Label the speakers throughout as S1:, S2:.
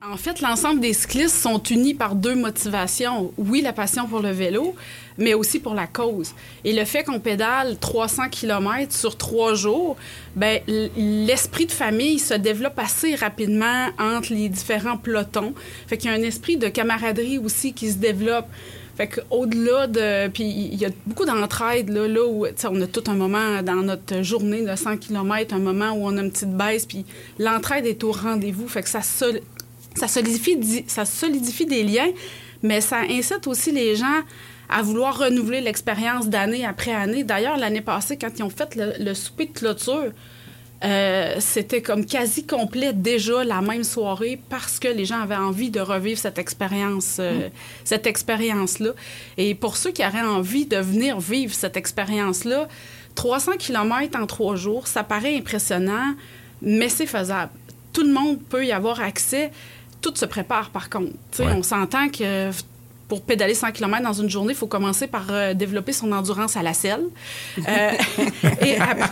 S1: En fait, l'ensemble des cyclistes sont unis par 2 motivations. Oui, la passion pour le vélo, mais aussi pour la cause. Et le fait qu'on pédale 300 km sur 3 jours, bien, l'esprit de famille se développe assez rapidement entre les différents pelotons. Fait qu'il y a un esprit de camaraderie aussi qui se développe. Fait qu'au-delà de... Puis il y a beaucoup d'entraide, là où on a tout un moment dans notre journée de 100 km, un moment où on a une petite baisse, puis l'entraide est au rendez-vous. Fait que ça solidifie des liens, mais ça incite aussi les gens à vouloir renouveler l'expérience d'année après année. D'ailleurs, l'année passée, quand ils ont fait le souper de clôture, c'était comme quasi complet déjà la même soirée parce que les gens avaient envie de revivre cette expérience-là. Et pour ceux qui auraient envie de venir vivre cette expérience-là, 300 km en 3 jours, ça paraît impressionnant, mais c'est faisable. Tout le monde peut y avoir accès. Tout se prépare, par contre. Ouais. On s'entend que pour pédaler 100 km dans une journée, il faut commencer par développer son endurance à la selle. Et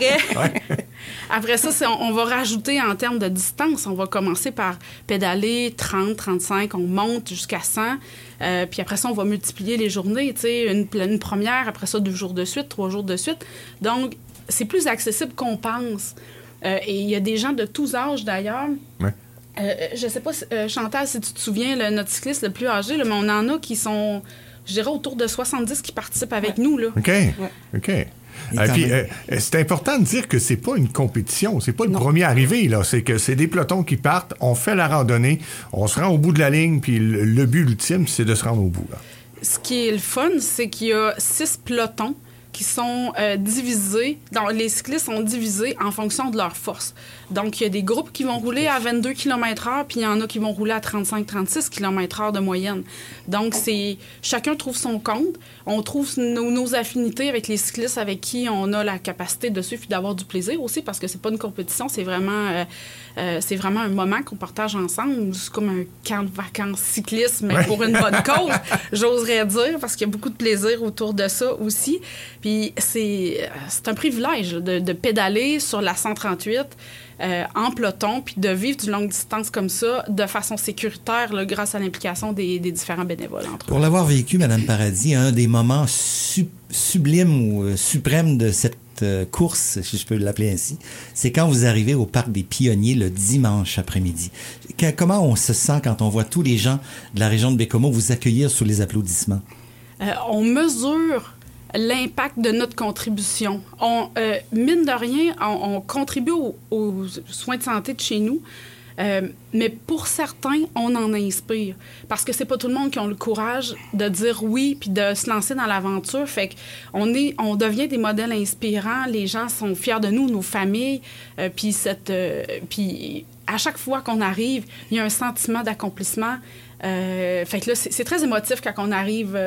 S1: après ça, on va rajouter en termes de distance. On va commencer par pédaler 30, 35, on monte jusqu'à 100. Puis après ça, on va multiplier les journées. Une première, après ça, 2 jours de suite, 3 jours de suite. Donc, c'est plus accessible qu'on pense. Et il y a des gens de tous âges, d'ailleurs. Ouais. Je ne sais pas, Chantal, si tu te souviens, notre cycliste le plus âgé, là, mais on en a qui sont, je dirais, autour de 70 qui participent avec nous. Là.
S2: OK. Ouais. OK. Puis, c'est important de dire que c'est pas une compétition, c'est pas le premier arrivé, là. C'est que c'est des pelotons qui partent, on fait la randonnée, on se rend au bout de la ligne, puis le but ultime, c'est de se rendre au bout. Là.
S1: Ce qui est le fun, c'est qu'il y a 6 pelotons qui sont divisés. Les cyclistes sont divisés en fonction de leur force. Donc, il y a des groupes qui vont rouler à 22 km/h, puis il y en a qui vont rouler à 35-36 km/h de moyenne. Donc, chacun trouve son compte. On trouve nos affinités avec les cyclistes avec qui on a la capacité de suivre et d'avoir du plaisir aussi, parce que c'est pas une compétition, c'est vraiment un moment qu'on partage ensemble. C'est comme un camp de vacances cyclistes, mais pour une bonne cause, j'oserais dire, parce qu'il y a beaucoup de plaisir autour de ça aussi. Puis c'est un privilège de pédaler sur la 138 en peloton, puis de vivre du longue distance comme ça, de façon sécuritaire, là, grâce à l'implication des différents bénévoles, entre autres.
S3: Pour l'avoir vécu, Mme Paradis, un des moments sublimes ou suprêmes de cette course, si je peux l'appeler ainsi, c'est quand vous arrivez au Parc des Pionniers le dimanche après-midi. Comment on se sent quand on voit tous les gens de la région de Baie-Comeau vous accueillir sous les applaudissements?
S1: On mesure l'impact de notre contribution. Mine de rien, on contribue aux soins de santé de chez nous, mais pour certains, on en inspire. Parce que c'est pas tout le monde qui a le courage de dire oui puis de se lancer dans l'aventure. Fait qu'on devient des modèles inspirants. Les gens sont fiers de nous, nos familles. Puis à chaque fois qu'on arrive, il y a un sentiment d'accomplissement. Fait que là, c'est très émotif quand on arrive...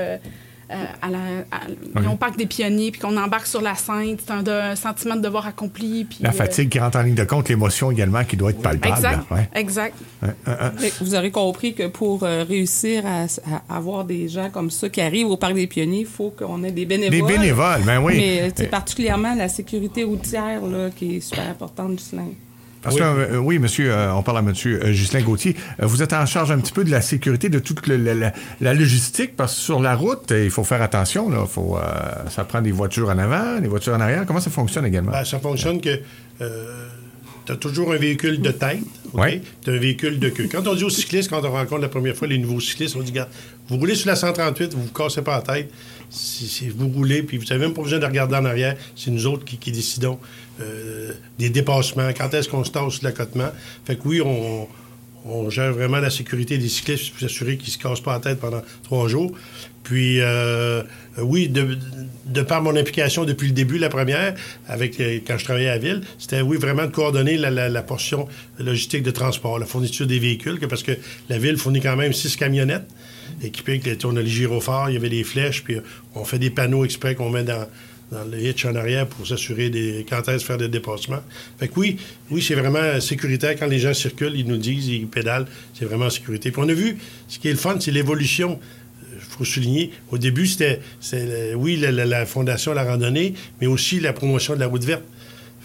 S1: au Parc des Pionniers, puis qu'on embarque sur la scène, c'est un sentiment de devoir accompli. Puis,
S2: la fatigue qui rentre en ligne de compte, l'émotion également qui doit être palpable.
S1: Exact,
S2: ouais.
S1: Exact.
S4: Vous aurez compris que pour réussir à avoir des gens comme ça qui arrivent au Parc des Pionniers, il faut qu'on ait des bénévoles.
S2: Des bénévoles, ben oui.
S4: Mais particulièrement la sécurité routière là, qui est super importante, Ghislain.
S2: Parce que, oui, monsieur, on parle à monsieur Ghislain Gauthier. Vous êtes en charge un petit peu de la sécurité, de toute la logistique, parce que sur la route, il faut faire attention. Là, ça prend des voitures en avant, des voitures en arrière. Comment ça fonctionne également?
S5: Ça fonctionne que tu as toujours un véhicule de tête, okay? Tu as un véhicule de queue. Quand on dit aux cyclistes, quand on rencontre la première fois les nouveaux cyclistes, on dit, regarde, vous roulez sur la 138, vous ne vous cassez pas la tête. Si vous roulez, puis vous n'avez même pas besoin de regarder en arrière, c'est nous autres qui décidons des dépassements, quand est-ce qu'on se tasse sur l'accotement. Fait que oui, on gère vraiment la sécurité des cyclistes pour s'assurer qu'ils ne se cassent pas la tête pendant 3 jours. Puis, oui, de par mon implication depuis le début, la première, quand je travaillais à la Ville, c'était, oui, vraiment de coordonner la portion logistique de transport, la fourniture des véhicules, parce que la Ville fournit quand même 6 camionnettes équipées, on a les gyrophares, il y avait des flèches, puis on fait des panneaux exprès qu'on met dans le hitch en arrière pour s'assurer quand est-ce faire des dépassements. Fait que oui, c'est vraiment sécuritaire. Quand les gens circulent, ils nous disent, ils pédalent, c'est vraiment en sécurité. Puis on a vu, ce qui est le fun, c'est l'évolution. Il faut souligner, au début, c'était la fondation de la randonnée, mais aussi la promotion de la route verte.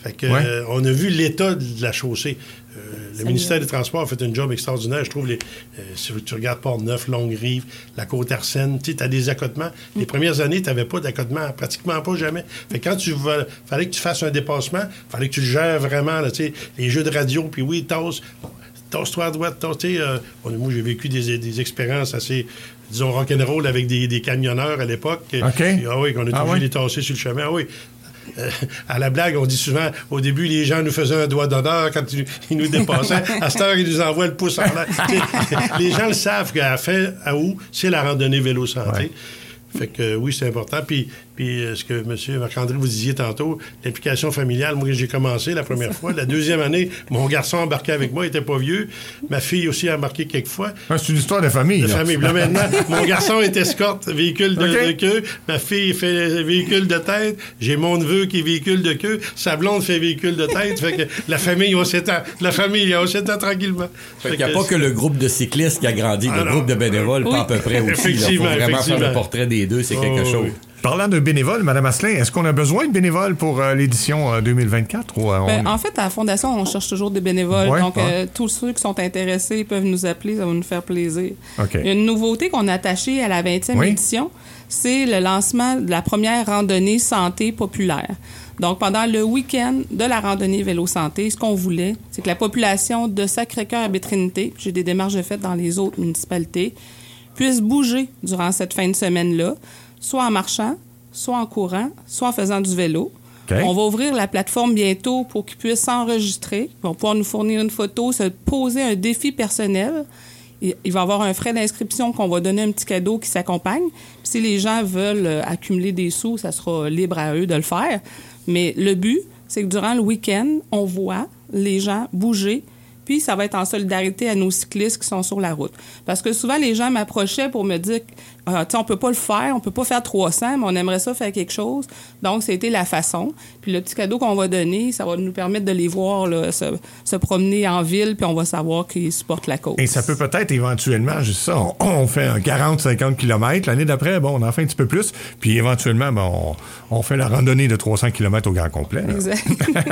S5: Fait que, on a vu l'état de la chaussée. Le ministère des Transports a fait un job extraordinaire. Je trouve, si tu regardes Port-Neuf, Longue-Rive, la Côte-Arsène, tu as des accotements. Les premières années, tu n'avais pas d'accotement, pratiquement pas jamais. Fait que quand fallait que tu fasses un dépassement, fallait que tu le gères vraiment, là, les jeux de radio, puis oui, tasse-toi à droite, moi, j'ai vécu des expériences assez, disons, rock'n'roll avec des camionneurs à l'époque.
S2: OK.
S5: Qu'on a obligé de les tasser sur le chemin. Ah oui. À la blague, on dit souvent, au début, les gens nous faisaient un doigt d'honneur quand ils nous dépassaient. À cette heure, ils nous envoient le pouce en l'air. Les gens le savent qu'à la fin, à août, c'est la randonnée vélo santé.
S2: Ouais.
S5: Fait que oui, c'est important. Puis ce que M. Marc-André vous disiez tantôt, l'implication familiale, moi, j'ai commencé la première fois. La deuxième année, mon garçon embarqué avec moi, il était pas vieux. Ma fille aussi a embarqué quelques fois.
S2: C'est une histoire de famille.
S5: De famille. Là, maintenant, mon garçon est escorte, véhicule de queue. Ma fille fait véhicule de tête. J'ai mon neveu qui est véhicule de queue. Sa blonde fait véhicule de tête. Fait que la famille, on s'étend tranquillement.
S6: Fait qu'il n'y a pas que le groupe de cyclistes qui a grandi, le groupe de bénévoles, pas à peu près aussi. Il faut vraiment faire le portrait des deux, c'est quelque chose.
S2: Parlant de bénévoles, Mme Asselin, est-ce qu'on a besoin de bénévoles pour l'édition 2024?
S4: En fait, à la Fondation, on cherche toujours des bénévoles. Donc, tous ceux qui sont intéressés peuvent nous appeler. Ça va nous faire plaisir.
S2: Okay.
S4: Il y a une nouveauté qu'on a attachée à la 20e édition. C'est le lancement de la première randonnée santé populaire. Donc, pendant le week-end de la randonnée vélo santé, ce qu'on voulait, c'est que la population de Sacré-Cœur à Baie-Trinité, j'ai des démarches faites dans les autres municipalités, puisse bouger durant cette fin de semaine-là, soit en marchant, soit en courant, soit en faisant du vélo.
S2: Okay.
S4: On va ouvrir la plateforme bientôt pour qu'ils puissent s'enregistrer. Ils vont pouvoir nous fournir une photo, se poser un défi personnel. Il va y avoir un frais d'inscription qu'on va donner un petit cadeau qui s'accompagne. Puis si les gens veulent accumuler des sous, ça sera libre à eux de le faire. Mais le but, c'est que durant le week-end, on voit les gens bouger. Puis, ça va être en solidarité à nos cyclistes qui sont sur la route. Parce que souvent, les gens m'approchaient pour me dire on peut pas le faire, on peut pas faire 300, mais on aimerait ça faire quelque chose. Donc, c'était la façon. Puis, le petit cadeau qu'on va donner, ça va nous permettre de les voir là, se promener en ville, puis on va savoir qu'ils supportent la cause.
S2: Et ça peut peut-être éventuellement, juste ça, on fait un 40-50 km. L'année d'après, on en fait un petit peu plus. Puis, éventuellement, on fait la randonnée de 300 km au grand complet.
S4: Exact.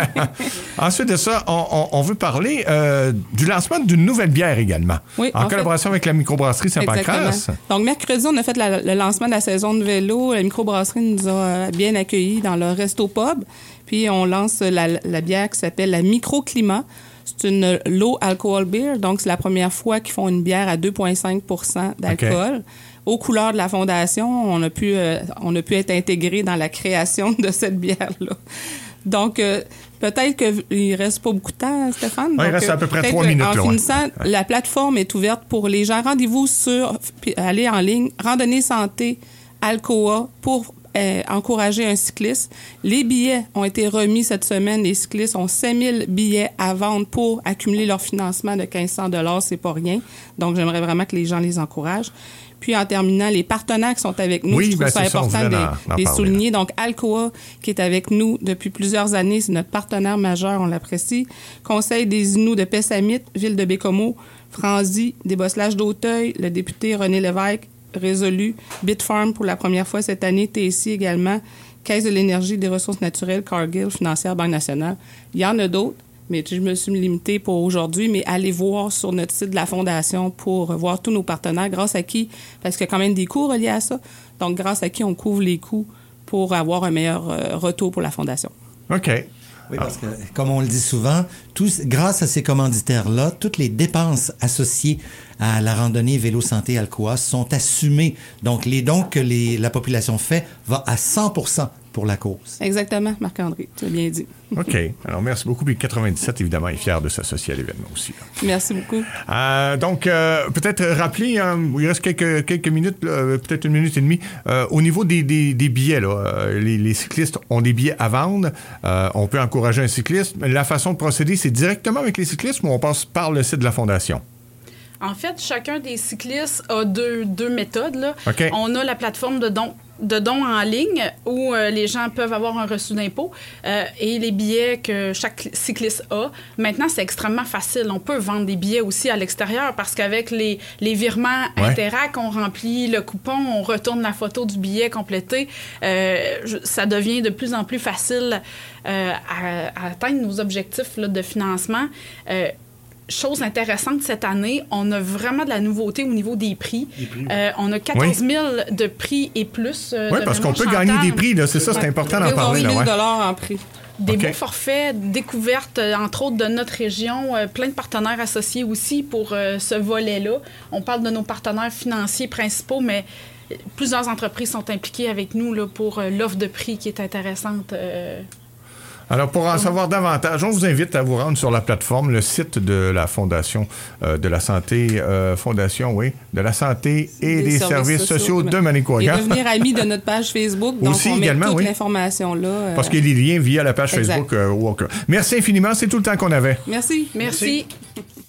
S2: Ensuite de ça, on veut parler du lancement d'une nouvelle bière également.
S4: Oui,
S2: en collaboration avec la microbrasserie Saint-Pancras.
S4: Donc, mercredi, on a fait le lancement de la saison de vélo. La microbrasserie nous a bien accueillis dans leur resto-pub. Puis, on lance la bière qui s'appelle la Microclimat. C'est une low alcohol beer. Donc, c'est la première fois qu'ils font une bière à 2,5 % d'alcool. Okay. Aux couleurs de la Fondation, on a pu être intégré dans la création de cette bière-là. Donc, peut-être qu'il ne reste pas beaucoup de temps, Stéphane.
S2: Il reste à peu près 3 minutes.
S4: En finissant, la plateforme est ouverte pour les gens. Rendez-vous allez en ligne, Randonnée Santé Alcoa pour encourager un cycliste. Les billets ont été remis cette semaine. Les cyclistes ont 5 000 billets à vendre pour accumuler leur financement de 1 500 $. C'est pas rien. Donc, j'aimerais vraiment que les gens les encouragent. Puis, en terminant, les partenaires qui sont avec nous, je trouve ça important de les souligner. Donc, Alcoa, qui est avec nous depuis plusieurs années, c'est notre partenaire majeur, on l'apprécie. Conseil des Inuits de Pessamit, Ville de Bécomo, Franzy, des Bosselages d'Auteuil, le député René Lévesque, Résolu, Bitfarm pour la première fois cette année, TSI également, Caisse de l'énergie et des ressources naturelles, Cargill, Financière, Banque nationale. Il y en a d'autres. Mais je me suis limitée pour aujourd'hui, mais allez voir sur notre site de la Fondation pour voir tous nos partenaires, grâce à qui, parce qu'il y a quand même des coûts reliés à ça, donc grâce à qui on couvre les coûts pour avoir un meilleur retour pour la Fondation.
S2: OK.
S3: Oui, parce que, comme on le dit souvent, grâce à ces commanditaires-là, toutes les dépenses associées à la randonnée Vélo Santé Alcoa sont assumées. Donc, les dons que la population fait va à 100% pour la cause.
S4: Exactement, Marc-André, tu as bien dit.
S2: OK. Alors, merci beaucoup. Puis 97, évidemment, est fier de s'associer à l'événement aussi.
S4: Merci beaucoup.
S2: Donc, peut-être rappeler, il reste quelques minutes, peut-être 1 minute et demie. Au niveau des billets, là, les cyclistes ont des billets à vendre. On peut encourager un cycliste. La façon de procéder, c'est directement avec les cyclistes ou on passe par le site de la Fondation?
S1: En fait, chacun des cyclistes a deux méthodes. Là.
S2: Okay.
S1: On a la plateforme de dons de dons en ligne où les gens peuvent avoir un reçu d'impôt et les billets que chaque cycliste a. Maintenant, c'est extrêmement facile. On peut vendre des billets aussi à l'extérieur parce qu'avec les virements Interac, on remplit le coupon, on retourne la photo du billet complété. Ça devient de plus en plus facile à atteindre nos objectifs là, de financement. Chose intéressante cette année, on a vraiment de la nouveauté au niveau des prix. On a 14 000 de prix et plus.
S2: Oui, parce qu'on peut gagner des prix, là, c'est ça, c'est important d'en parler.
S4: 8 000 en prix.
S1: Des beaux forfaits, découvertes, entre autres, de notre région, plein de partenaires associés aussi pour ce volet-là. On parle de nos partenaires financiers principaux, mais plusieurs entreprises sont impliquées avec nous là, pour l'offre de prix qui est intéressante.
S2: Alors, pour en savoir davantage, on vous invite à vous rendre sur la plateforme, le site de la Fondation de la Santé, de la Santé et des services sociaux de Manicouagan.
S4: Et devenir ami de notre page Facebook. Donc,
S2: aussi,
S4: on met
S2: également,
S4: toute l'information là.
S2: Parce qu'il y a des liens via la page Facebook Walker. Merci infiniment, c'est tout le temps qu'on avait.
S4: Merci.
S1: Merci.